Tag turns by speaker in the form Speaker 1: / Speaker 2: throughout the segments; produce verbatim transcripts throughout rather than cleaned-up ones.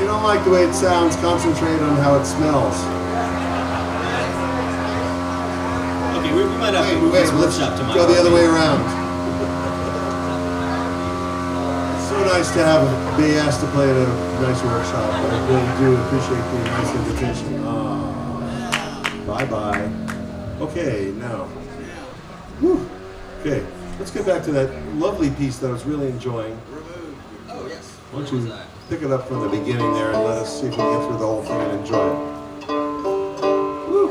Speaker 1: don't like the way it sounds, concentrate on how it smells.
Speaker 2: Okay, we, we might have
Speaker 1: wait,
Speaker 2: to move
Speaker 1: wait,
Speaker 2: this
Speaker 1: let's
Speaker 2: workshop to my
Speaker 1: go the other way
Speaker 2: apartment.
Speaker 1: around. It's so nice to have be asked to play at a nice workshop. I really do appreciate the nice invitation. Oh, bye-bye. Okay, now. Whew. Okay, let's get back to that lovely piece that I was really enjoying.
Speaker 2: Oh, yes.
Speaker 1: Why don't you pick it up from the beginning there and let us see if we can get through the whole thing and enjoy it. Woo.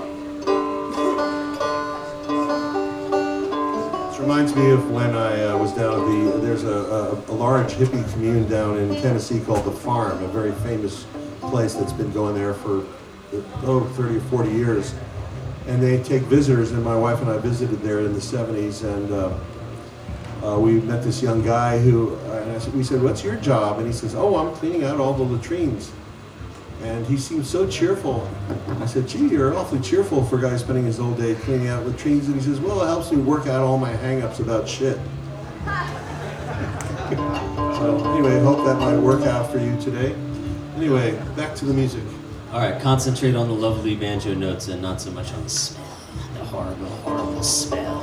Speaker 1: This reminds me of when I uh, was down at the, there's a, a, a large hippie commune down in Tennessee called The Farm, a very famous place that's been going there for, oh, thirty or forty years. And they take visitors, and my wife and I visited there in the seventies, and uh, uh, we met this young guy who, uh, and I said, we said, what's your job? And he says, oh, I'm cleaning out all the latrines. And he seemed so cheerful. I said, gee, you're awfully cheerful for a guy spending his whole day cleaning out latrines. And he says, well, it helps me work out all my hang-ups about shit. So anyway, I hope that might work out for you today. Anyway, back to the music.
Speaker 2: All right, concentrate on the lovely banjo notes and not so much on the smell, the horrible, horrible smell.